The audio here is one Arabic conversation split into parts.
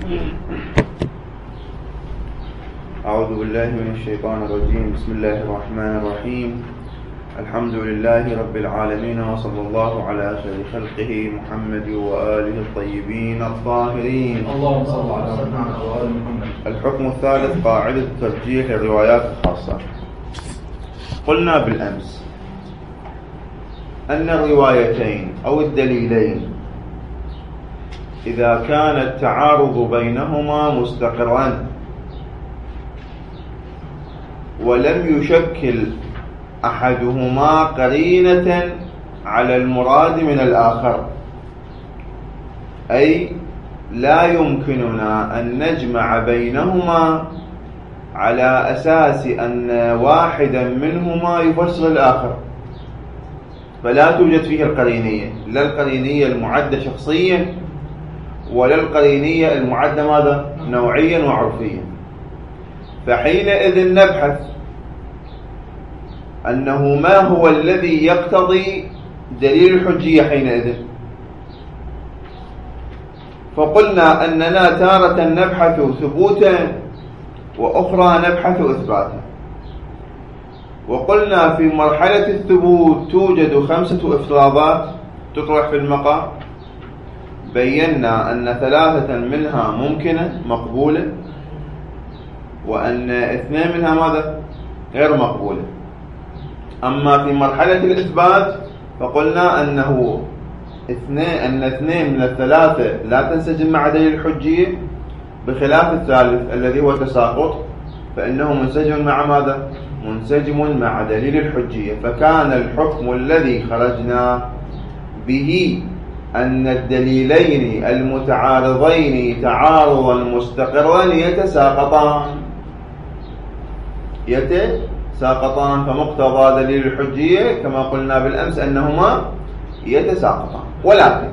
أعوذ بالله من الشيطان الرجيم. بسم الله الرحمن الرحيم. الحمد لله رب العالمين، وصلى الله على خير خلقه محمد وآله الطيبين الطاهرين. اللهم صل على محمد وآل محمد. الحكم الثالث، قاعدة ترجيح الروايات الخاصة. قلنا بالأمس أن الروايتين أو الدليلين إذا كان التعارض بينهما مستقرا ولم يشكل أحدهما قرينة على المراد من الآخر، أي لا يمكننا أن نجمع بينهما على أساس أن واحدا منهما يفسر الآخر، فلا توجد فيه القرينية، لا القرينية المعدة شخصيا ولا القرينية المعدة ماذا؟ نوعيا وعرفيا. فحينئذ نبحث أنه ما هو الذي يقتضي دليل الحجية حينئذ. فقلنا أننا تارة نبحث ثبوتا وأخرى نبحث إثباتا. وقلنا في مرحلة الثبوت توجد 5 إفرازات تطرح في المقام، بينا أن 3 منها ممكنة مقبولة، وأن 2 منها ماذا؟ غير مقبولة. أما في مرحلة الإثبات فقلنا أن 2 من 3 لا تنسجم مع دليل الحجية، بخلاف الثالث الذي هو تساقط فإنه منسجم مع ماذا؟ منسجم مع دليل الحجية. فكان الحكم الذي خرجنا به أن الدليلين المتعارضين تعارضا مستقرا يتساقطان، فمقتضى دليل الحجية كما قلنا بالأمس أنهما يتساقطان. ولكن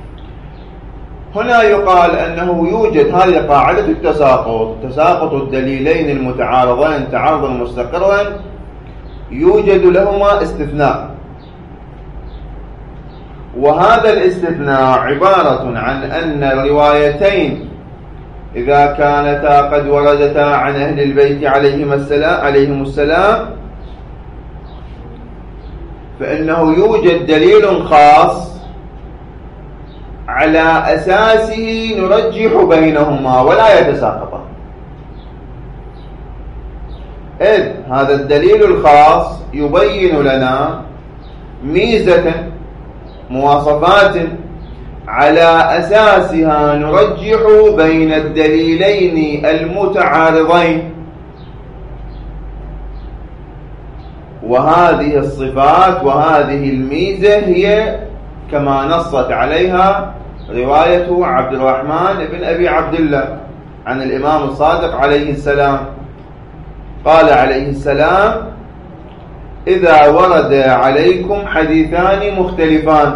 هنا يقال أنه يوجد هذه قاعدة التساقط، تساقط الدليلين المتعارضين تعارضا مستقرا، يوجد لهما استثناء، وهذا الاستثناء عبارة عن أن الروايتين إذا كانتا قد وردتا عن أهل البيت عليهم السلام فإنه يوجد دليل خاص على أساسه نرجح بينهما ولا يتساقطان. إذ هذا الدليل الخاص يبين لنا ميزة مواصفات على أساسها نرجح بين الدليلين المتعارضين، وهذه الصفات وهذه الميزة هي كما نصت عليها رواية عبد الرحمن بن أبي عبد الله عن الإمام الصادق عليه السلام. قال عليه السلام: إذا ورد عليكم حديثان مختلفان،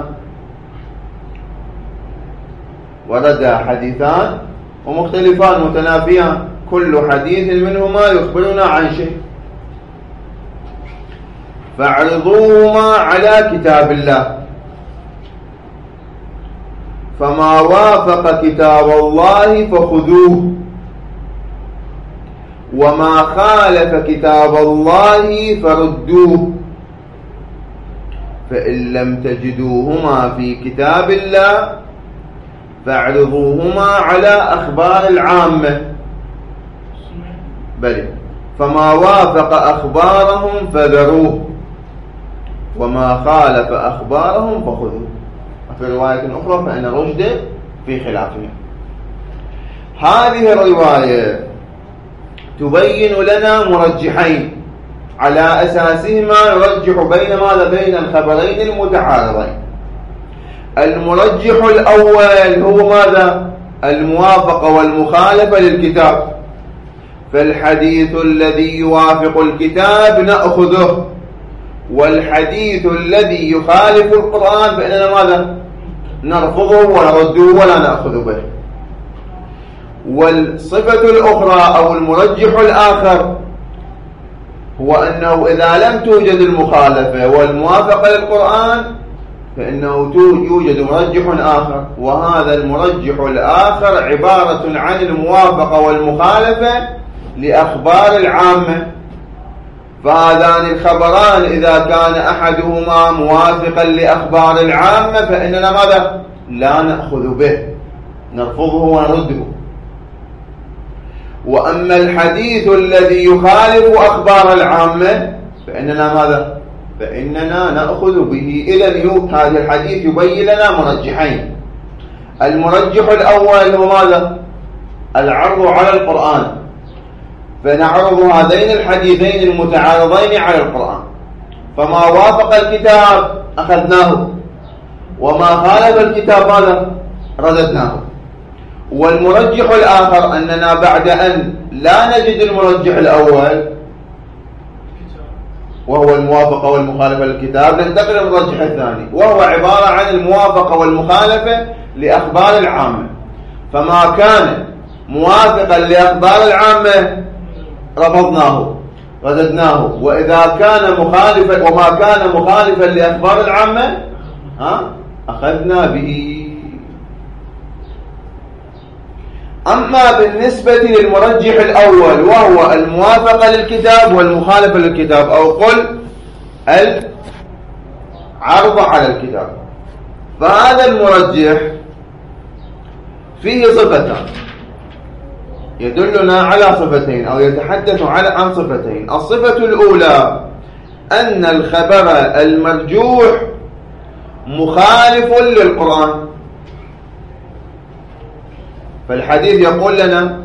ورد حديثان ومختلفان متنافيان، كل حديث منهما يخبرنا عن شيء، فاعرضوهما على كتاب الله، فما وافق كتاب الله فخذوه، وما خالف كتاب الله فردوه، فإن لم تجدوهما في كتاب الله فاعرضوهما على أخبار العامة، بل فما وافق أخبارهم فذروه، وما خالف أخبارهم فخذوه. وفي رواية أخرى: فإن رشد في خلافهم. هذه الرواية تبين لنا مرجحين على أساسهما نرجح بين ماذا؟ بين الخبرين المتعارضين. المرجح الأول هو ماذا؟ الموافقة والمخالفة للكتاب، فالحديث الذي يوافق الكتاب نأخذه، والحديث الذي يخالف القرآن فإننا ماذا؟ نرفضه ونرده ولا نأخذ به. والصفة الأخرى أو المرجح الآخر هو أنه إذا لم توجد المخالفة والموافقة للقرآن فإنه يوجد مرجح آخر، وهذا المرجح الآخر عبارة عن الموافقة والمخالفة لأخبار العامة. فهذان الخبران إذا كان أحدهما موافقا لأخبار العامة فإننا ماذا؟ لا نأخذ به، نرفضه ونرده. وأما الحديث الذي يخالف أخبار العامة فإننا ماذا؟ فإننا نأخذ به. إذن هذا الحديث يبين لنا مرجحين. المرجح الأول هو ماذا؟ العرض على القرآن، فنعرض هذين الحديثين المتعارضين على القرآن، فما وافق الكتاب أخذناه، وما خالف الكتاب ماذا؟ رددناه. والمرجح الآخر أننا بعد أن لا نجد المرجح الأول وهو الموافقة والمخالفة للكتاب ننتقل للمرجح الثاني، وهو عبارة عن الموافقة والمخالفة لأخبار العامة. فما كان موافقا لأخبار العامة رفضناه رددناه، وإذا كان مخالفا وما كان مخالفا لأخبار العامة أخذنا به. أما بالنسبة للمرجح الأول وهو الموافقة للكتاب والمخالفة للكتاب، أو قل العرض على الكتاب، فهذا المرجح فيه صفتان، يدلنا على صفتين أو يتحدث عن صفتين. الصفة الأولى أن الخبر المرجوح مخالف للقرآن. فالحديث يقول لنا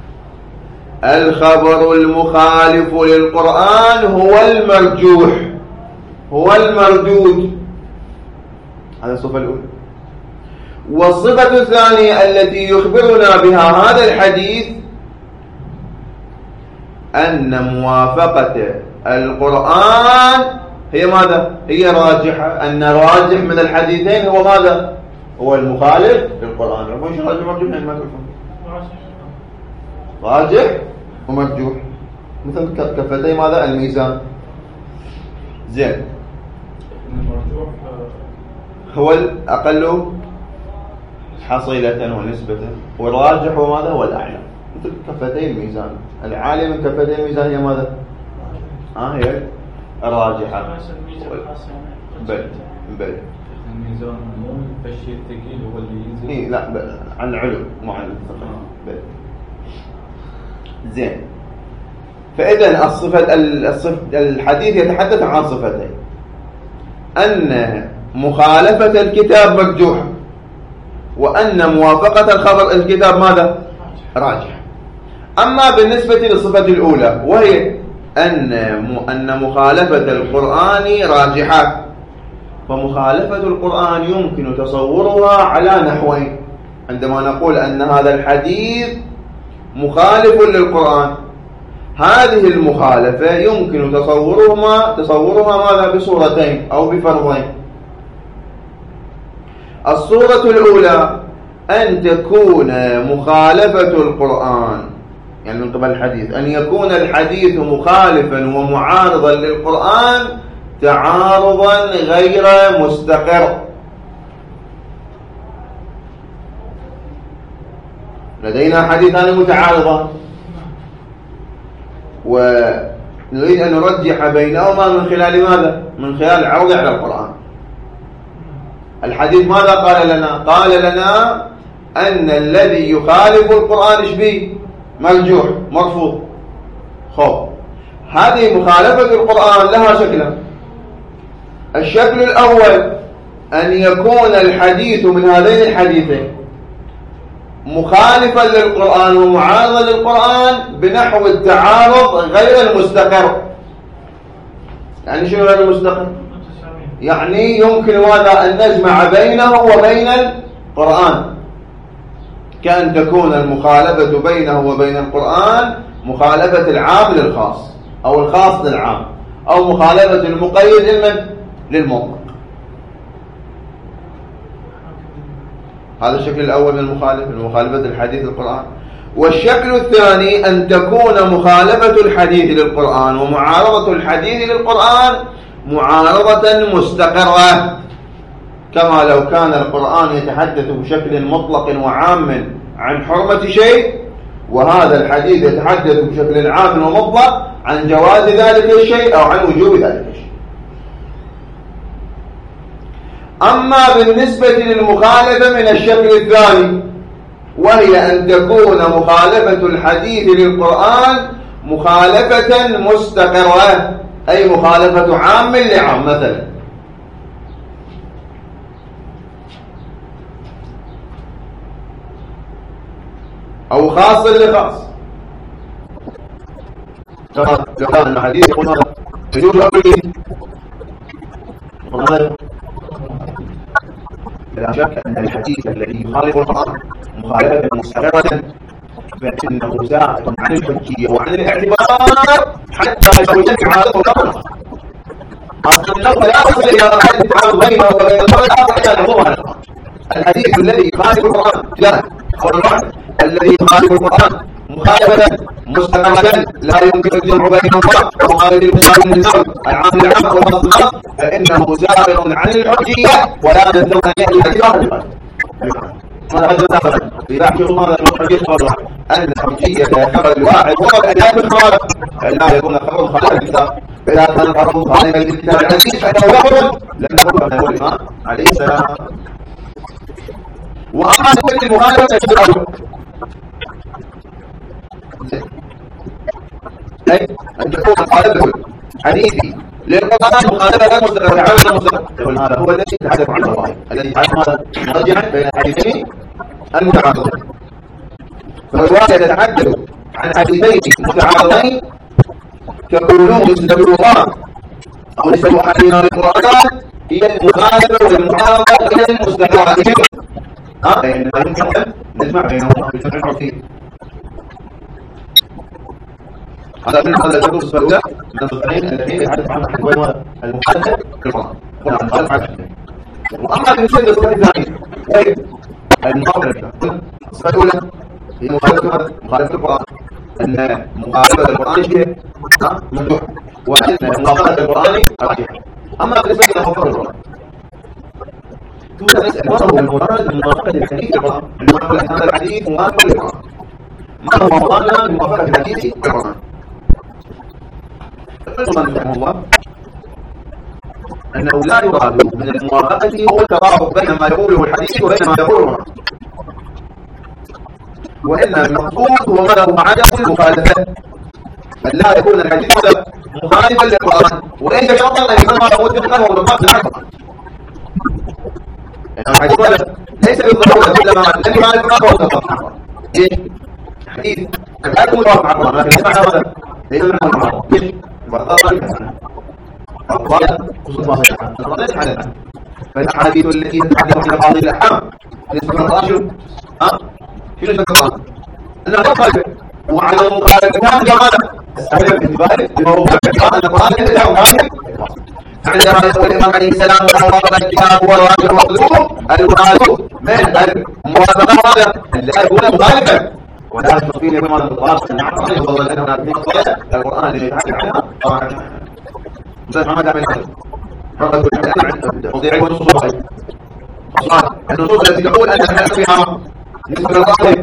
الخبر المخالف للقرآن هو المرجوح، هو المردود. هذا الصفة الأولى. والصفة الثانية التي يخبرنا بها هذا الحديث أن موافقة القرآن هي ماذا؟ هي راجحة، أن راجح من الحديثين هو ماذا؟ هو المخالف للقرآن. وش راجح مرجوح؟ يعني ما تفهم. راجح ومرجوح مثل كفتي ماذا؟ الميزان. زين. المرجوح هو الأقل حصيلة ونسبة، والراجح هو ماذا؟ هو الأعلى. مثل كفتي الميزان، العالي من كفتي الميزان هي ماذا؟ هي الراجحة. بل الميزان مو الشيء الثقيل هو اللي ينزل. لا عن العلو مو عن الثقل. زين. فإذا الحديث يتحدث عن صفتين: أن مخالفة الكتاب مرجوحة، وأن موافقة الخبر الكتاب ماذا؟ راجح. أما بالنسبة للصفة الأولى وهي أن مخالفة القرآن راجحة، فمخالفة القرآن يمكن تصورها على نحوين. عندما نقول أن هذا الحديث مخالف للقرآن، هذه المخالفة يمكن تصورها ماذا؟ بصورتين أو بفرضين. الصورة الأولى أن تكون مخالفة القرآن، يعني من قبل الحديث، أن يكون الحديث مخالفا ومعارضا للقرآن تعارضا غير مستقر. لدينا حديثان متعارضان ونريد أن نرجح بينهما من خلال ماذا؟ من خلال العرض على القرآن. الحديث ماذا قال لنا؟ قال لنا أن الذي يخالف القرآن به مرجوح مرفوض. خب، هذه مخالفة القرآن لها شكلان. الشكل الأول أن يكون الحديث من هذين الحديثين مخالفا للقرآن ومعارضا للقرآن بنحو التعارض غير المستقر. يعني شنو غير المستقر؟ يعني يمكن ماذا؟ أن نجمع بينه وبين القرآن، كأن تكون المخالفة بينه وبين القرآن مخالفة العام للخاص أو الخاص للعام، أو مخالفة المقيد للمطلق. هذا الشكل الأول من مخالفة الحديث للقرآن. والشكل الثاني أن تكون مخالفة الحديث للقرآن ومعارضة الحديث للقرآن معارضة مستقرة. كما لو كان القرآن يتحدث بشكل مطلق وعام عن حرمة شيء، وهذا الحديث يتحدث بشكل عام ومطلق عن جواز ذلك الشيء أو عن وجوب ذلك الشيء. أما بالنسبة للمخالفة من الشكل الثاني، وهي أن تكون مخالفة الحديث للقرآن مخالفة مستقرة، أي مخالفة عام لعام، مثلا أو خاص لخاص. لو كان الحديث يقول هذا يجوز أمره، لا شك أن الحديث الذي يخالف القرآن مخالفة مستقرة فإنه زائد عن الحجية وعن الاعتبار حتى لو يجمع هذا الأمر. أصلا لا يصل إلى مرحلة التعارض بينه وبين الأمر الآخر حتى نقوم على القرآن. الحديث الذي يخالف القرآن لا والرعد الذي يخالف القرآن مخالفة مستقرة لا يمكن الجمع بينهما ومخالف المسلم النظام العام العام والخاص، فإنه زائد عن الحجية ولا يلزم أن يأتي الاعتبار. هذا مثلا إذا حكموا هذا الحجية والرعد أن الحجية خبر الواحد هو أن يكون خبر لا يكون خبر خالف الكتاب. إذا كان خبر خالف الكتاب العزيز فإنه يخبر لم يكن من يقول الإمام عليه السلام. وأما نسبة المخالفة الشرعية أي أن تكون مخالفة حديثي للقرآن مخالفة لا مستقرة عامة مستقرة، هذا هو الذي يتحدث عن الله، الذي يتحدث هذا مرجعا بين الحديثين المتعارضين. فالرواية تتحدث عن حديثين متعارضين كقولهم نسبة الله أو نسبة حديثنا للقرآن هي المخالفة والمعارضة إلى المستقرة. لأن يمكن نجمع بينهما بالجمع الحرفي. هذا من هذا النص الأولى من الصفحين التي يتحدث عنها المخالفة في القرآن. وأما بالنسبة للصفحة الثانية وهي المخالفة، الصفحة الأولى هي مخالفة القرآن، أن مخالفة القرآن شيء ممدوح وأن مخالفة القرآن راجحة. أما بالنسبة إلى مخالفة القرآن نسأل ما هو المراد من موافقة الحديث للقرآن؟ هذا الحديث موافق للقرآن. ما هو مرادنا من موافقة الحديث للقرآن؟ فالقرآن رحمه الله أنه لا يراد من الموافقة هو الترابط بين ما يقوله الحديث وبين ما يقوله القرآن، وإن المقصود هو ما له عدم المخالفة، أن لا يكون الحديث مخالفا للقرآن وليس شرطا أن يكون هذا متفقا ومطابقا مع القرآن. الحديث هذا ليس بالضرورة إلا ما الذي يخالف القرآن هو مطابقا. حديث لا يكون مطابقا مع القرآن، لكن هذا ليس مطابقا. خصوصا ما سيحدث ليس حدثا. فالأحاديث التي تتحدث عن بعض الأحكام بالنسبة للقرآن شنو نسبة القرآن؟ أنها مخالفة، وعلى مخالفتها جمالا السبب باعتباره بموضوع أن القرآن يتبع مخالفة. عندما يقول الإمام عليه السلام ووافق الكتاب والواجب المطلوب المخالف من الموافقة هذا لا يكون مخالفا، ولا يستطيع يكون هذا المطلق أن القرآن يفضل لنا في الصلاة القرآن الذي يتحدث عنها طبعا مثل محمد عمل هذا موضوع والنصوص أصلا النصوص التي تقول أن الحديث فيها نسبة للقرآن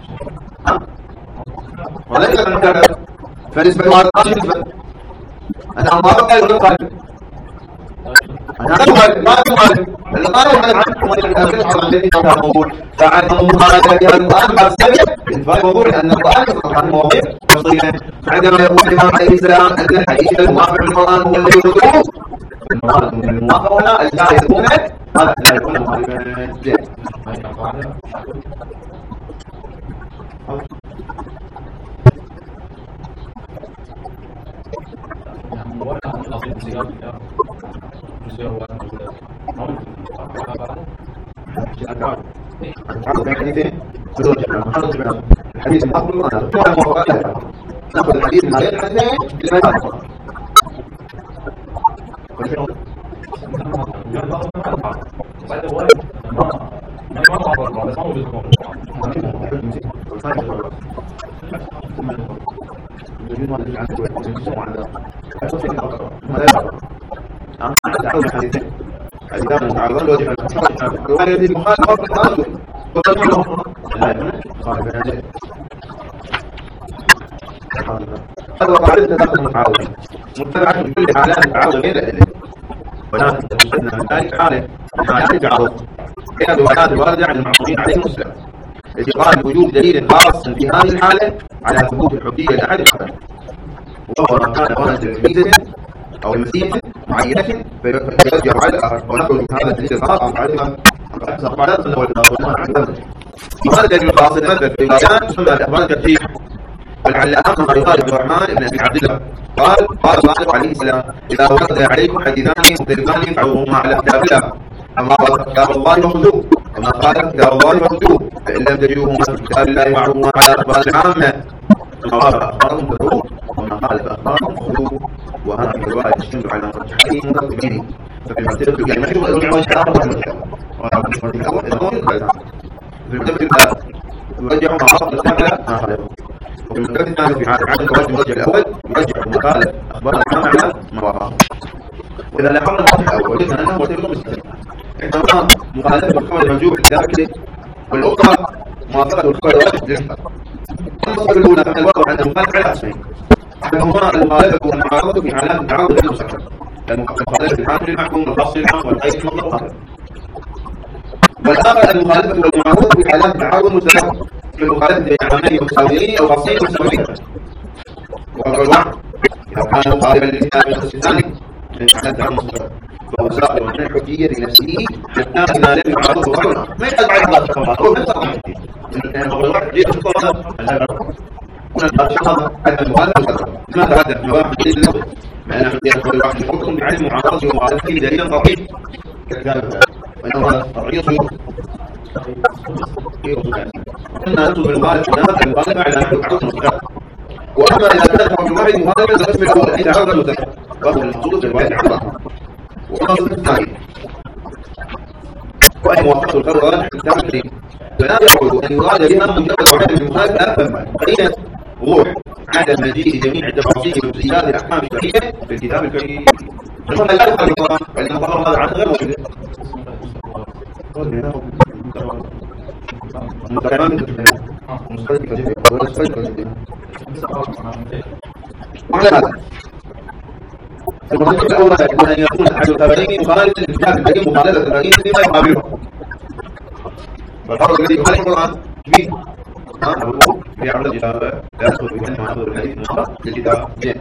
وليس من مكانه، فنسبة للقرآن نسبة أنا أمارك أيضا القرآن أنا أمارك ما أمارك القرآن وحنا عنكم الأخير الذي كان موضوع فعنهم مخالفة هذا القرآن بعد السبب انتفاع موضوع أن القرآن يصدق مواضيع مفصلة. عندما يقول الإمام عليه السلام أن الحديث الموافق للقرآن هو الذي يطلقه الموافق هنا لا يكون هذا لا يكون مخالفا. الحديث المقبول ناخذ الحديث من غير الحديثين لما يعرف كان معارضا لوجه الرواية المخالفة بالتعارض هذا قاعدة تدخل المتعارضين متبعة بكل حالات التعارض غير الأدلة ولكن تستثنى من ذلك حالة من حالات التعارض هي الروايات الواردة عن المعصومين عليهم السلام التي قال بوجود دليل خاص في هذه الحالة على ثبوت الحجية لأحد الحالات وهو ما كان واردا لميزة أو لمزية معينة فيرجع على الآخر ونخرج من هذا الدليل الخاص عن معرفة وهذا الدليل الخاص يتمثل في روايات تسمى الأخبار الترجيح ولعل أهمها رواية عبد الرحمن بن أبي عبد الله قال الصادق عليه السلام إذا ورد عليكم حديثان مختلفان فعوهما على كتاب الله أما قال كتاب الله فخذوه وما قال كتاب الله فخذوه فإن لم تجدوهما في كتاب الله وعوهما على أخبار العامة ثم قال أخبارهم فخذوه وما قال فأخبارهم فخذوه وهذه الرواية تشتمل على مرجحين متقدمين ففي المرتبة يعني مشروع الرجوع في المرتبة يرجع ما أصل الثانية ما خلفه وفي المرتبة الثانية في عدم الرجع الأول يرجع المخالف أخبار العامة على ما وراءه وإذا لاحظنا الوضع الأول وجدنا أنه مرتبط بالسنة عندما مخالفة الخبر المنجوب الداخلي والأخرى موافقة الخبر الواجب للحق المصدر الأولى فإن الوضع عند المخالف على أسمين أحدهما المخالفة والمعارضة في حالات التعارض غير مسكر المخالفة في الحامل المحكوم والخاص العام والغير المطلق والآخر المخالفة والمعارضة في حالات التعارض المستمر في المخالفة بين عامين متساويين أو خاصين مستمرين وهو الوعد إذا كان مخالفا للإسلام الشخص الثاني من حالات التعارض المستمر فهو ساقط من الحجية لنفسه حتى إذا لم يعارضه غيره ما يحتاج بعد هذا الشخص هو من ساقط إن كان هو الوعد حجية الشخص هنا الشخص حتى المخالفة مستمر ما تحدث نواحي جديد له مع أن حجية كل واحد يحكم بعلم معارضته ومخالفته دليلا قطعي كذلك وإنه هذا قطعي صيغة قلنا نطلب المخالفة هناك المخالفة على نحو التعارض المستمر وأما إذا كان حكم واحد مخالفة القسم الأول الذي تعارض المستمر فهو المقصود في الرواية العامة والنص الثاني وهي موافقة القرآن حتى التعليم فلا يعود أن يراد بها مجرد واحد من المخالفة أفهم قرينة وضوح عدم مجيء جميع التفاصيل وتفصيلات الأحكام الشرعية في الكتاب الكريم ثم لا يفعل القرآن فإن القرآن هذا عنه غير موجود وعلى هذا المرتبة الأولى يكون أن يكون أحد الخبرين مخالفا للكتاب الكريم مخالفة الخبرين فيما يقابله والفرق الذي يخالف القرآن كبير في عمل الإجابة لا يدخل في جنة معاذ الحديث المخالف للكتاب زين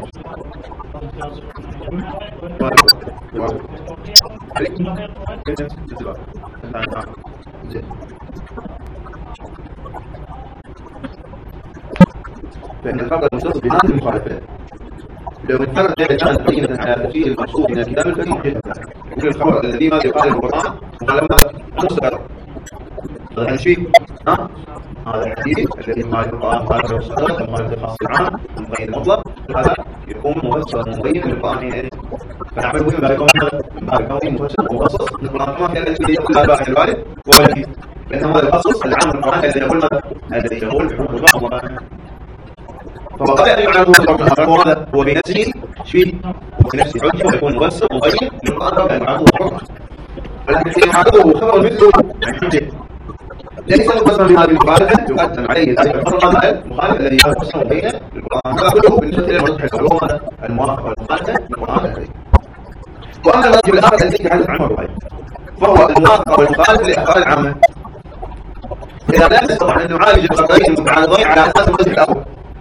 فإن الفرق المختص بهذه المخالفات لو انفرد كان قرينة على تفسير المقصود من الكتاب الكريم يمكن الخبر الذي ما يقال القرآن مخالفة مستقرة هذا الشيء هذا الحديث الذي يقال القرآن مخالفة مستقرة مخالفة الخاص العام المقيد المطلق هذا يكون مفسر مبين للقرآن فنعمل مهم بهذا الكون مفسر مخصص للقرآن كما كان الذي يقول هذا الوالد وهو الحديث لأن هذا الخصص العام القرآن الذي يقول بحكم البعض فهو قال أن يعلم هذا هو بنفسه شيء وبنفسه حجة ويكون مفسر مبين للقرآن كان يعلمه حكم ولكن حين يعلمه خبر مثله حجة ليس مفسر بهذه المخالفة يقدم عليه ذلك الفرق المخالف الذي يفسر مبينا للقرآن هذا كله بالنسبة للمرجح العلوم الموافقة والمخالفة للقرآن الكريم وأما الرجل الآخر الذي يتحدث عنه الرواية فهو الموافقة والمخالفة للأخبار العامة إذا لا نستطيع أن نعالج الخبرين المتعارضين على أساس الوجه الأول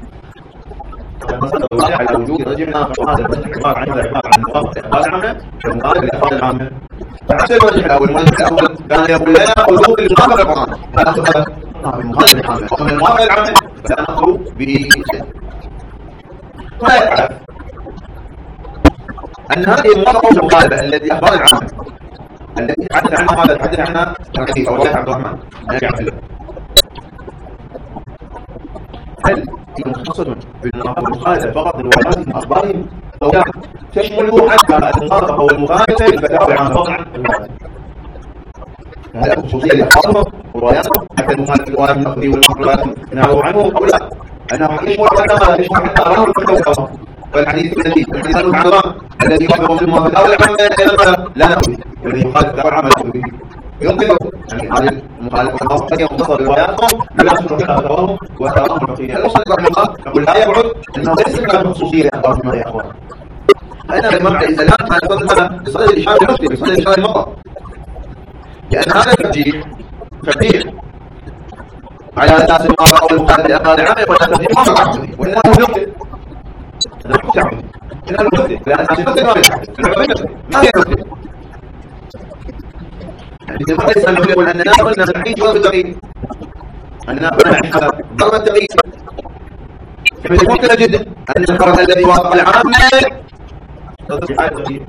على وجود رجل آخر هذا العبارة عن موافقة الأخبار العامة والمخالفة للأخبار العامة فعكس الوجه الأول الموجه الأول كان يقول لنا خذوا بالموافقة القرآن لا نأخذ بالمخالفة العامة ومن الموافقة العامة فلا نأخذ بشيء ولا يتعرف أن هذه الموافقة والمخالفة التي أخبار العامة التي تحدث عنها هذا تحدث عنها الحديث أو رواية عبد الرحمن نبي عبد الله هل هي مختصة بالمخالفة فقط للروايات من أخبارهم أو لا تشمل حتى الموافقة والمخالفة للفتاوى العامة فقط عن الروايات هذا خصوصية لأخبارهم ورواياتهم حتى المخالفة الروايات من أخذي والمخالفات نعرض عنهم أو لا أنه يشمل حتى أرام الفتاوى والحديث الذي الحديث عن الرام الذي يخبر بالموافقة العامة لا نأخذ الذي يخالف الدعوة العامة الحدودية يمكن يعني هذه المخالفة والموافقة ومنتصر رواياتهم لا تشرح لها فتواهم وأثارهم الفقهية. المصنف رحمه الله يقول لا يبعد أنه ليس من خصوصية لأخبار المرء يا أخوان. أنا بالمرء إذا لا كان بصدد الإشارة المفتي بصدد الإشارة المرء، لأن هذا الترجيح ترجيح على أساس الموافقة والمخالفة لأخبار العامة ولا ترجيح مرة وإنه يخطئ. هذا مخطئ عمدي إنه مخطئ لأن أساس المفتي ما هي مخطئ. إذا ما يسأل يقول أننا قلنا نعيش ضرب التغيير، أننا قلنا نعيش ضرب التغيير، فمن ممكن جدا أن الفرد الذي وافق العامة ضد في حالة التغيير.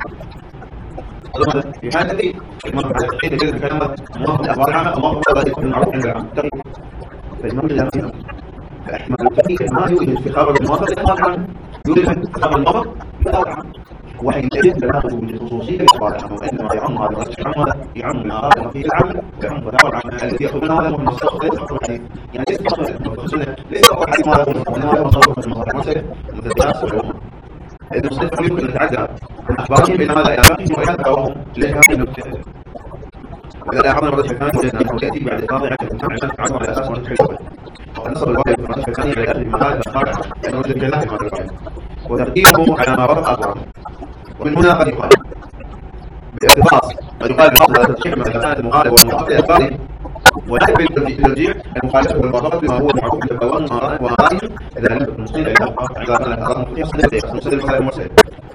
في حالة التغيير المرفع على التغيير يجب كلمة موافق الأخبار العامة وموافق الذي يكون معروف عند العامة التغيير. فالمرجع لا فيها فاحتمال التغيير ما يوجد في خبر الموافق الأخبار العامة، يوجد في خبر الموافق الأخبار العامة. وحينئذ تناقض بالخصوصية للأخبار العامة، وإنما يعم هذا الرجل يعم الآراء الفقهية العامة ويعم فتاوى العامة التي يأخذون هذا من مستوى ليس فقط الحديث، يعني ليس فقط السنة، ليس فقط الحديث ما يقول وإنما هو مصادر من المصادر المرسلة مثل الدرس والعلوم. إذا المصنف يمكن أن يتعدى أخبارهم بين هذا إعلامهم وإعلام فتاواهم ليس هذه النقطة. وإذا لاحظنا الرجل الثاني وجدنا أنه يأتي بعد إفاضة عن الإنسان عشان تعرض على أساس مرجح الحكم. وقد نصب الواقع في الرجل الثاني على أهل المهارة الأخبار لأنه رجل كذلك هذا الواقع وترتيبه على ما وافق أخباره. ومن هنا قد يقال باختصاص قد يقال بهذا الترجيح مع كانت المخالفه والموافقه لأخباره، ويحمل الترجيح المخالفه والموافقه بما هو معروف بتفاوض وآرائهم اذا لم تكن مصيبه الى اعتبار مختص مصدر الخلاف المرسل.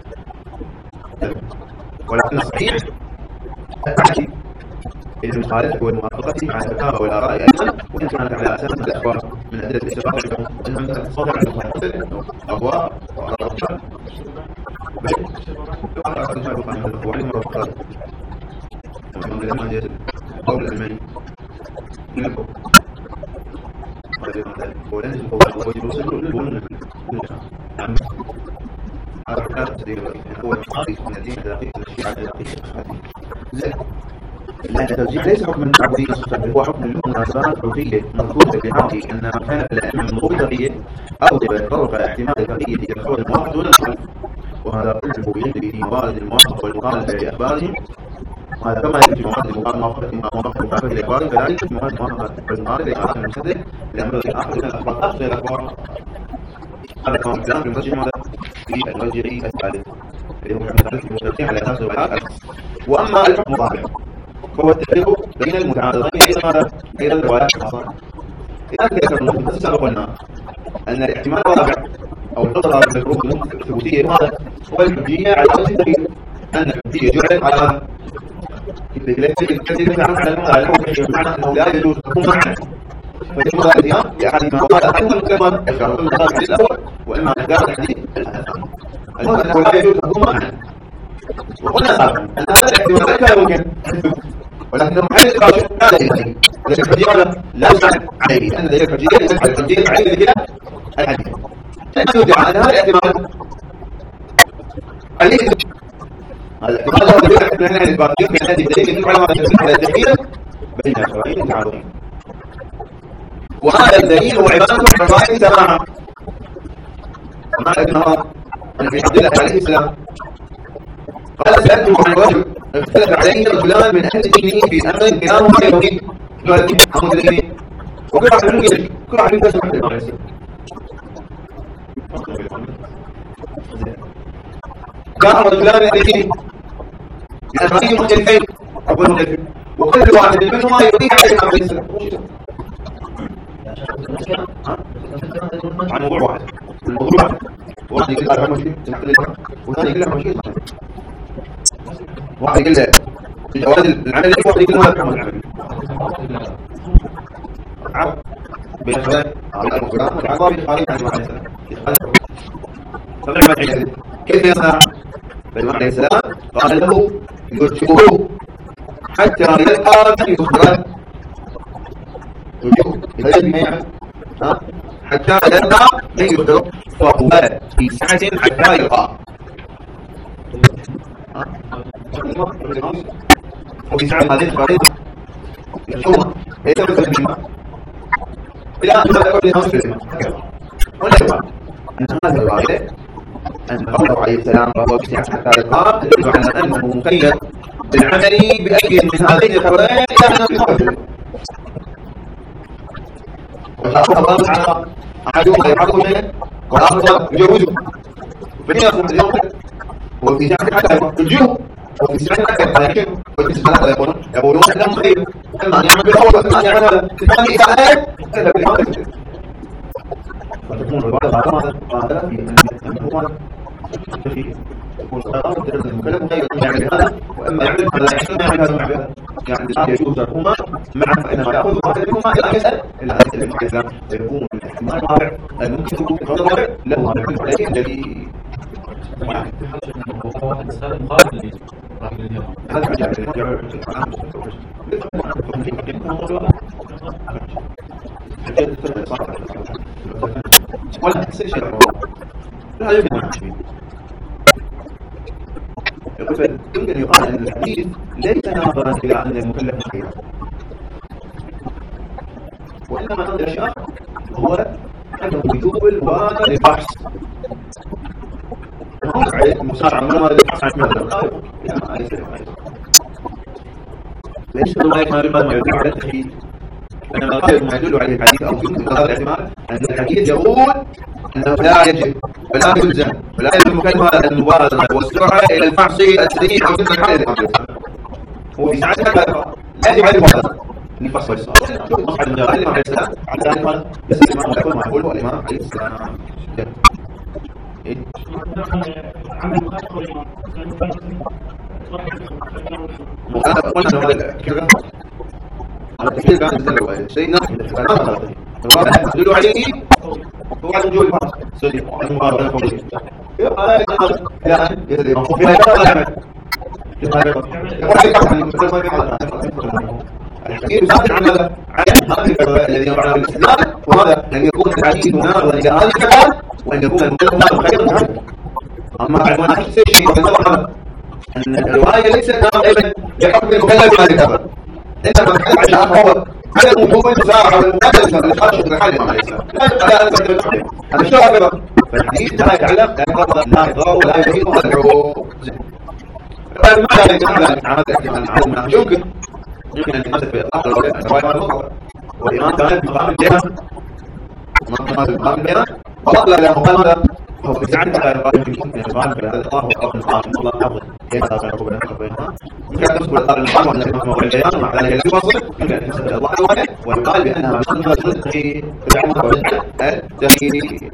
ولكن الصحيح التعكي المخالفه والموافقه مع التفاوض والاراء ايضا، وان كانت على اساس الاخبار من ادله الاستفاده انهم تتصادر على المخالفه اخبار واراء وعلم الرفقات لما جاءت القول الألماني يلقوا ولن يتفوق ويوصلوا للبنون نعم هذا الكلام الذي هو الحقيقي من الدين الدقيق الشيعة الدقيق. لا الترجيح ليس حكما تعبديا بل هو حكم للمناسبات الفقهية مذكورة في حقه أن من كانت الأئمة من ضروب الفقهية أوجب يتطرق احتمال الفقهية إلى القول الموافق دون المخالف، وهذا كله يجري في موارد الموافقة والمخالفة لأخبارهم، وهذا كما يجري في موارد المخالفة لأخبارهم كذلك في موارد الموافقة والمخالفة لأخبار المسدد لأمر الآخر من الأخبار غير الأخبار. هذا كما الكلام في المرجع في المرجع الثالث اللي هو المترجع على أساس الروايات. وأما الحكم الرابع فهو التفريق بين المتعارضين بين الروايات الحصانة. لذلك يذكر في السابق قلنا أن الاحتمال الرابع أو النظرة بالفروق الثبوتية هذا هو الحجية على وجه الدليل، أن الحجية جعلت على الكثير على المعنى أنه لا يجوز تكون معنى فيجب الاتيان لأحد ما قال أحد المكلمات يشعر من الحديث الأول وإما إحداث الحديث المهم أنه لا يجوز تكون معنى. وقلنا أن هذا الاحتمال كان ممكن ولكنه محل الراشد لا إليه، لأن الحجية لا يساعد عليه، لأن ذلك الحجية يساعد الحجية عليه ذلك الحديث. فإنه يدعى أن هذا الاحتمال عليه الاحتمال هو دليل على أن الباطل في هذه الدليل يدل على ما يدل على التحليل بين الشرعين المتعارضين. وهذا الدليل هو عبارة عن رواية سماعة ابن عمر أن في عبد الله عليه السلام قال سألته عن رجل اختلف عليه رجلان من أهل دينه في أمر كلاهما يهودي وكل واحد منهم يشرك، كل واحد منهم يشرك حتى ما يصير. كان رجلان من أهل دينه بأمرين مختلفين وكل واحد منهما يريد عليه عليه السلام عن موضوع واحد. الموضوع واحد يقول لك مشكلة وثاني يقول لك مشكلة، واحد يقول لك الجواز العملي واحد يقول لك العمل العملي عرض بين الخلاف على القرآن والعقاب الخارج عن الله عليه السلام. فمن ما كيف يصنع؟ فالإمام عليه السلام قال له يرجعوه حتى يلقى من يخبره يرجعوه حتى يلقى من يخبره فهو في ساعة حتى يلقى وفي ساعة هذه الخارج يشوفها ليس مثل الماء إلى أن تذكر لنصف الماء. ونجمع أن هذه الرواية أن قوله عليه السلام وهو في ساعة حتى يلقى تدل على أنه مقيد بالعمل بأي من هذين الخبرين كان المعجل وشاء الله على أحدهما يحرم منه والآخر يجوزه فليكن اليوم وفي ساعة حتى الجوع وفي ساعة حتى لكن وفي ساعة يقولون أنهم خير أما يعمل بالأول وأما يعمل هذا الثاني إساءات إلا بالعمل وتكون العبارة هذا في أن يكون القرار المكلف غير يعمل هذا وأما يعمل هذا يعمل هذا يعني لا يجوز تركهما معا فإنما يأخذ واحدهما إلى يسأل إلى أن يسأل المحدث فيكون الاحتمال الرابع الممكن يكون الرابع له هذا الحديث الذي واحد سالم قال ولا تحسن شيء لا يمكن يمكن أن يقال أن الحديث ليس ناظرا إلى أن المكلف خير وإنما نظر الأشياء هو أنه وجوب الوارد للبحث المسارعة من هذا البحث عن ماذا ليس الله يقال ما يدل على التخييل إنما غير ما يدل عليه الحديث أو يمكن هذا الاحتمال أن الحديث يقول أنه لا يجب ولا يلزم ولا يلزم كلمة المبالغة والسرعة إلى الفحص السريع أو تلك الحالة هو في ساعتها يجب عليه المبالغة لفصل السؤال مصعد الجلال الإمام عليه السلام على ذلك بس الإمام يقول ما يقوله الإمام عليه السلام قلنا هذا التفكير كان يزدل شيء ناقص يدل عليه هو عدم وجود الفرق سوري المبارك الفضلي يبقى الآن يدل في هذا الحديث يصدق عن هذا الذي يرعى الاستدلال وهذا أن يكون الحديث ناظرا إلى هذا الكلام وأن يكون المكلف خير منه أما بعد ما نحس شيء وكذا أن الرواية ليست ناظرا لحكم المكلف هذا الكلام إنما نتكلم عن هو على الوجوب المساعدة والمقدسة للخارج من الحال الإمام عليه السلام لا يتكلم هذا الشيء هكذا فالحديث لا يتعلق لا يضر ولا يفيد ولا يدعو المعنى يتعلق عن هذا الاحتمال يمكن أن يتحدث في إطلاق الرواية الأخرى والإمام كان في مقام الجهة مقام الجهة فضل إلى مقام هذا هو في ساعة على القائم يمكن أن يفعل في هذا الإطلاق وقف المقام الله حفظ كيف تفرق بينها يمكن أن تذكر إطلاق المقام وأن يكون موضوع الجهة ومع ذلك لا يواصل يمكن أن يسأل الله الرواية ويقال بأنها من جزء في العمر والتغيير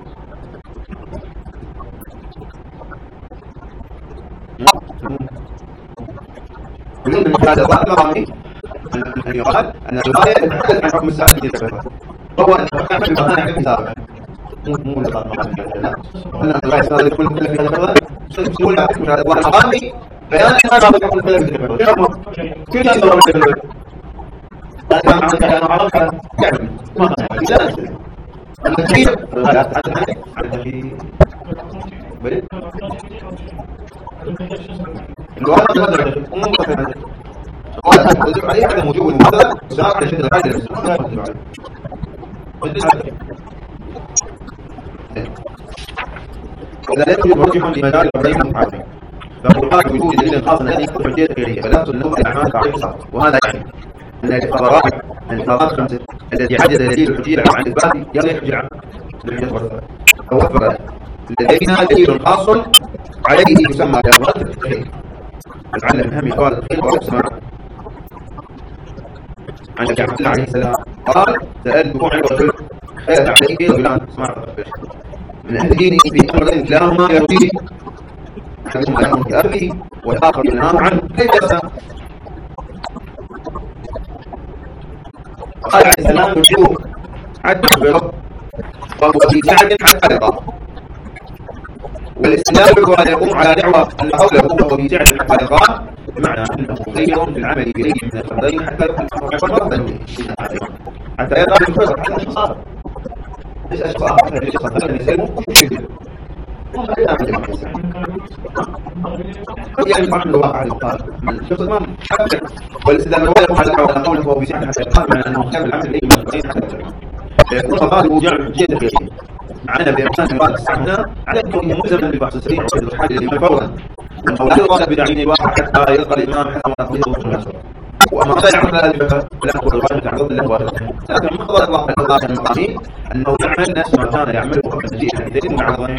ومن هذا الظاهر أن يقال أن الرواية تتحدث عن حكم الساعة التي ذكرها وهو أن تحكم المكان عن حسابها مو نظام لا أن الرواية صارت كل في هذا الظاهر سهولة حكم هذا الظاهر الغامي بيان أن هذا حكم الكلام في ذكرها كيف يصير من هذا ما عندك أنا عرفت يعني ما كان أنا كثير الرواية تتحدث عن التغيير الوضع هذا ممكن ولا تدل عليه عدم وجوب المبادرة سواء على شد الحاجة لا تدل عليه وإذا لم يوجد مرجح لمجال الرأي المحاكم فهو قال بوجود دليل خاص الذي يكون حجية غيرية فلا تنوب الأعمال تعريف صح وهذا يعني أن الإقرارات خمسة التي عجز دليل الحجية عن الإثبات يلا يحجي عنه أو أكبر لدينا دليل خاص عليه يسمى بأمراض التخيل لعل من أهم أقوال التخيل وأقسم عن النبي عبد الله عليه السلام قال سألت عن الرجل خير عليه رجلان من أهل ديني في أمر كلاهما يرضيه أحدهما يأمر بأبيه والآخر ينهى عنه كيف يسمى قال عليه السلام يرجوه حتى برب وهو في سعد حتى رضاه والإسلام أن يقوم على دعوة أن حوله وهو في سعد حتى رضاه بمعنى أنه خير في العمل بأي من الفردين حتى يضع الفرد حتى الشخصات ليس أشخاص حتى الشخصات هذا يسلمه يعني بعض الواقع القال من الشخص ما حتى والاستدلال هو يقوم على دعوة أن حوله وهو في سعد حتى رضاه بمعنى أنه خير العمل بأي من الفردين حتى يكون غالب جعل جيد خيري عنا بإمكان بعض السعودة على كونه ملزما بالبحث السريع وحد الحاجة لمن فورا ولا يقال بدعين واحد حتى يلقى الإمام حتى ما يقضيه الناس. وأما لا يعمل هذه الفترة لا تقول الغاية تعرض له واحد. لكن مقتضى إطلاق المقامين أنه يعمل نفس ما كان يعمله قبل تجيء الحديثين مع ضمن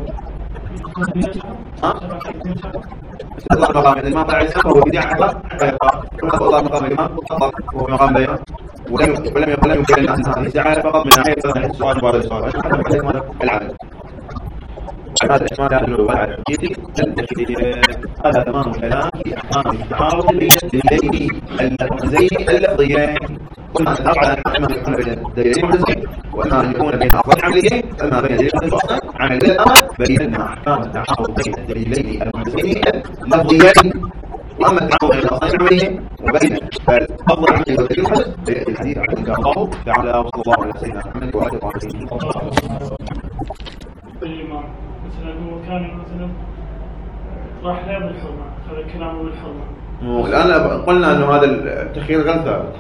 إطلاق مقام الإمام عليه السلام هو بدعة حتى يقع إطلاق مقام الإمام وهو مقام بيان ولم يمكن الناس هذه الدعاية فقط من ناحية السؤال بعد السؤال العمل. هذا الإشمال على الرواية على الحديث هذا تمام الكلام في أحكام التعارض بين الدليلين اللفظيين اللفظيين. قلنا أن الأربعة أحكام يكون بين الدليلين المحدثين وأما أن يكون بين أفضل عمليين أما بين الدليلين المحدثين عمليين الآن بينا أحكام التعارض بين الدليلين المحدثين اللفظيين. وأما التعارض بين الأصلين العمليين وبين الأفضل عمليين والدليل المحدث الحديث عن الله تعالى وصلى الله على سيدنا محمد وآله وصحبه. الإمام مثلا هو كان مثلا راح لا بالحرمة هذا كلامه بالحرمة. الآن قلنا أنه هذا التخيير غير ثابت.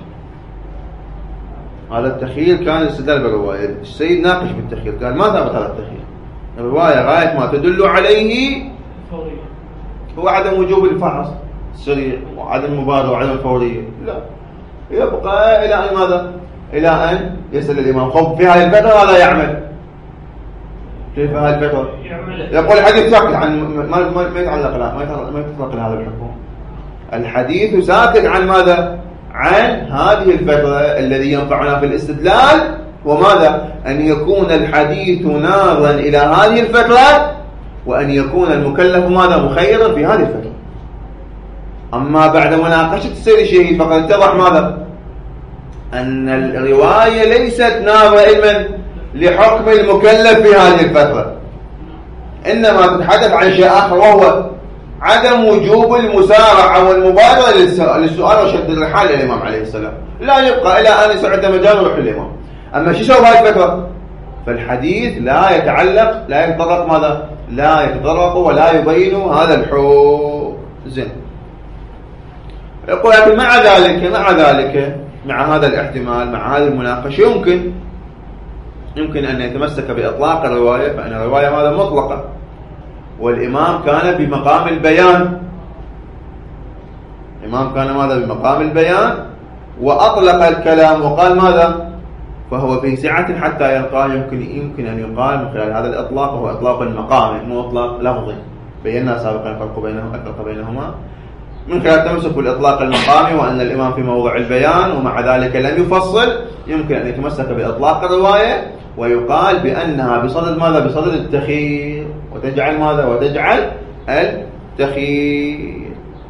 هذا التخيير كان استدلال بالرواية. السيد ناقش بالتخيير قال ما ثابت هذا التخيير. الرواية غاية ما تدل عليه هو عدم وجوب الفحص السريع وعدم المبادرة وعدم الفورية. لا يبقى إلى أن ماذا؟ إلى أن يسأل الإمام خب في هذه الفترة هذا يعمل كيف هذه الفترة؟ يقول الحديث ساكت عن ما يتعلق لا ما يتطلق هذا الحكم. الحديث ساكت عن ماذا؟ عن هذه الفترة. الذي ينفعنا في الاستدلال وماذا؟ أن يكون الحديث ناظرا إلى هذه الفترة وأن يكون المكلف ماذا؟ مخيرا في هذه الفترة. أما بعد مناقشة السيد الشهيد فقد اتضح ماذا؟ أن الرواية ليست ناظرة علما لحكم المكلف في هذه الفترة إنما تتحدث عن شيء آخر وهو عدم وجوب المسارعة والمبادرة للسؤال وشد الرحال للإمام عليه السلام. لا يبقى إلى أن يسعد مجال روح الإمام. أما شو سوى هذه الفترة؟ فالحديث لا يتعلق لا يتطرق ماذا؟ لا يتطرق ولا يبين هذا الحكم. زين. يقول لكن مع ذلك مع هذا الاحتمال مع هذه المناقشة يمكن أن يتمسك بإطلاق الرواية فإن الرواية ماذا؟ مطلقة والإمام كان بمقام البيان. الإمام كان ماذا؟ بمقام البيان وأطلق الكلام وقال ماذا؟ فهو في سعة حتى يلقاه. يمكن أن يقال من خلال هذا الإطلاق وهو إطلاق المقام مو إطلاق لفظي. بينا سابقا الفرق بينهما من خلال التمسك بالإطلاق المقامي وأن الإمام في موضع البيان ومع ذلك لم يفصل. يمكن أن يتمسك بإطلاق الرواية ويقال بأنها بصدد ماذا؟ بصدد التخيير وتجعل ماذا؟ وتجعل التخيير.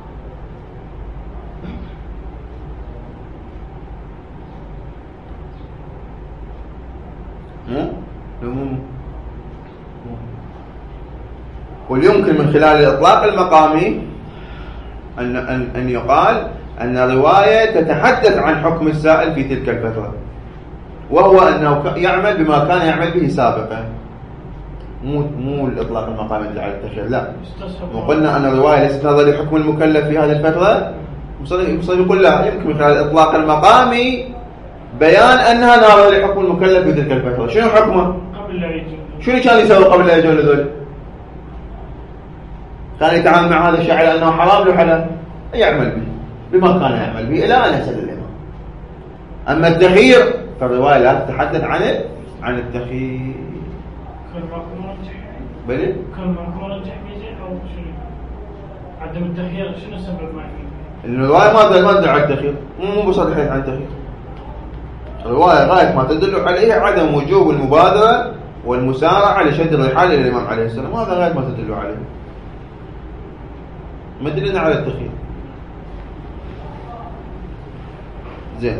ويمكن من خلال الإطلاق المقامي أن يقال أن الرواية تتحدث عن حكم السائل في تلك الفترة وهو أنه يعمل بما كان يعمل به سابقا. مو الإطلاق المقامي على التخيير لا. وقلنا أن الرواية ليست نظرا لحكم المكلف في هذه الفترة. مصنف يقول لا يمكن من خلال الإطلاق المقامي بيان أنها نظرا لحكم المكلف في تلك الفترة. شنو حكمه؟ شنو كان يسوي قبل لا يجول ذلك؟ كان يتعامل مع هذا الشيء على أنه حرام له حلال يعمل به بما كان يعمل به إلى أن يسأل الإمام. أما التخيير فالرواية لا تتحدث عن التخيير. بلي؟ كان معكم رجح بيزين أو شنو؟ عدم التخيير شنو سبب معكم؟ الرواية ما تدل على التخيير مو بصريح عن التخيير. الرواية غاية ما تدل عليه عدم وجوب المبادرة والمسارعة لشد الرحال إلى الإمام عليه السلام. هذا غاية ما تدل عليه ما دلنا على التخيير. زين.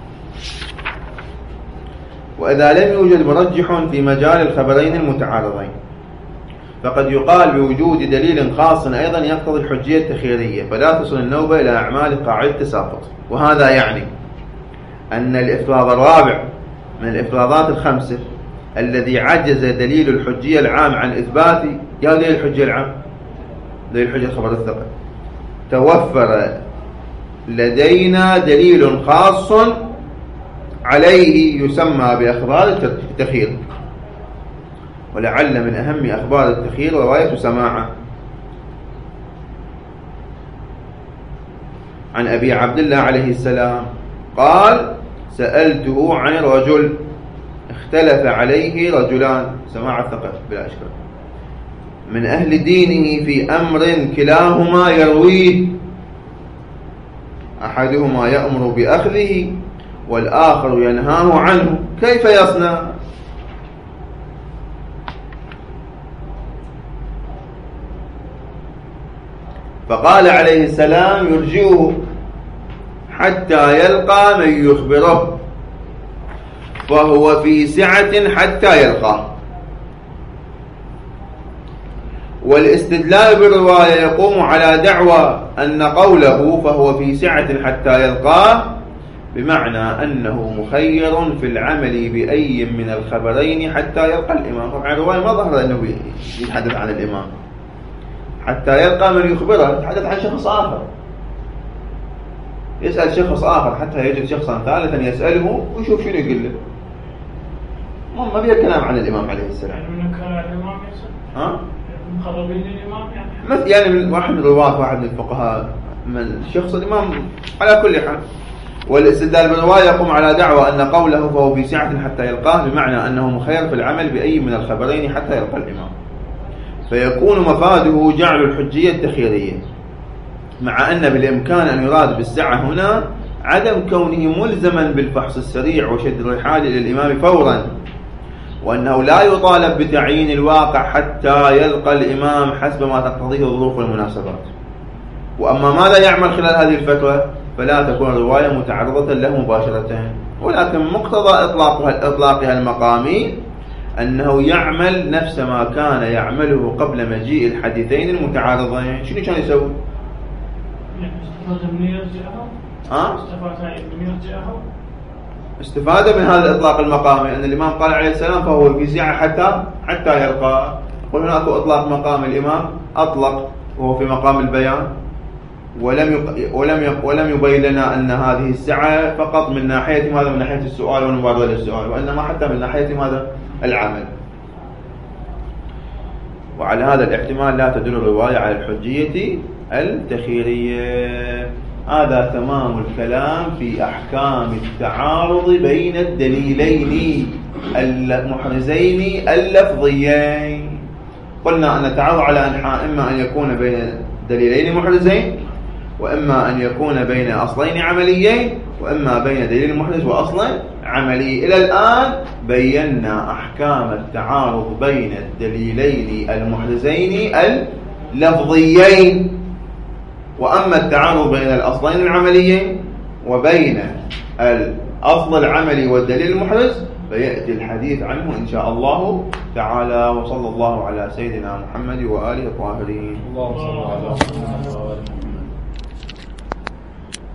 وإذا لم يوجد مرجح في مجال الخبرين المتعارضين فقد يقال بوجود دليل خاص أيضا يقتضي الحجية التخييرية فلا تصل النوبة إلى أعمال قاعدة التساقط. وهذا يعني أن الإفراض الرابع من الإفراضات الخمسة الذي عجز دليل الحجية العام عن إثبات يا دليل الحجية العام دليل الحجية الخبر الثقل توفر لدينا دليل خاص عليه يسمى بأخبار التخيير. ولعل من أهم أخبار التخيير رواية سماعة عن أبي عبد الله عليه السلام قال سألته عن رجل اختلف عليه رجلان، سماع الثقة بلا إشكال، من أهل دينه في أمر كلاهما يرويه، أحدهما يأمر بأخذه والآخر ينهاه عنه، كيف يصنع؟ فقال عليه السلام يرجئه حتى يلقى من يخبره، فهو في سعة حتى يلقاه. والاستدلال بالرواية يقوم على دعوى أن قوله فهو في سعة حتى يلقاه بمعنى أنه مخير في العمل بأي من الخبرين حتى يلقى الإمام. طبعا الرواية ما ظهر أنه يتحدث عن الإمام، حتى يلقى من يخبره يتحدث عن شخص آخر، يسأل شخص آخر حتى يجد شخصا ثالثا يسأله ويشوف شنو يقول له. ما بيه كلام عن الإمام عليه السلام. يعني من كان الإمام يسأل مقربين للإمام يعني من واحد من الرواة، واحد من الفقهاء، من شخص الإمام على كل حال. والاستدلال بالرواية يقوم على دعوى أن قوله فهو في سعة حتى يلقاه بمعنى أنه مخير في العمل بأي من الخبرين حتى يلقى الإمام، فيكون مفاده جعل الحجية التخييرية، مع أن بالإمكان أن يراد بالسعة هنا عدم كونه ملزما بالفحص السريع وشد الرحال إلى الإمام فورا، وأنه لا يطالب بتعيين الواقع حتى يلقى الإمام حسب ما تقتضيه الظروف والمناسبات. وأما ماذا يعمل خلال هذه الفترة فلا تكون الرواية متعرضة له مباشرة، ولكن مقتضى إطلاقها المقامي أنه يعمل نفس ما كان يعمله قبل مجيء الحديثين المتعارضين. شنو كان يسوي؟ استفاد من هذا الإطلاق المقامي أن الإمام قال عليه السلام فهو في سعة حتى يلقى. قل هناك إطلاق مقام الإمام أطلق وهو في مقام البيان، ولم يبين لنا أن هذه السعة فقط من ناحية ماذا؟ من ناحية السؤال والمبادرة للسؤال، وإنما حتى من ناحية ماذا؟ العمل. وعلى هذا الاحتمال لا تدل الرواية على الحجية التخييرية. هذا تمام الكلام في أحكام التعارض بين الدليلين المحرزين اللفظيين. قلنا أن التعارض على أنحاء، إما أن يكون بين دليلين محرزين، وإما أن يكون بين أصلين عمليين، وإما بين دليل محرز وأصل عملي. إلى الآن بينا أحكام التعارض بين الدليلين المحرزين اللفظيين. وأما التعارض بين الأصلين العمليين وبين الأصل العملي والدليل المحرز فيأتي الحديث عنه إن شاء الله تعالى. وصلى الله على سيدنا محمد وآله الطاهرين. اللهم صل على محمد وآله.